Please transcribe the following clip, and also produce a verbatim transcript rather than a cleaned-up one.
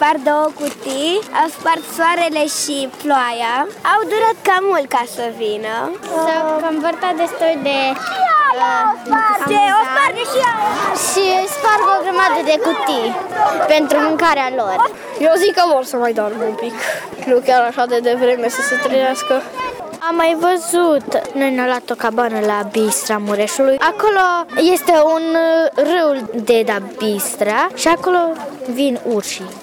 spart două cutii, au spart soarele și ploaia. Au durat cam mult ca să vină. S-au comportat destul de Ce, o sparge și ea! și sparg o grămadă de cutii pentru mâncarea lor. Eu zic că vor să mai doarmă un pic. Nu chiar așa de devreme să se trezească. Am mai văzut, noi ne-am luat o cabană la Bistra Mureșului. Acolo este un râu de da Bistra și acolo vin urșii.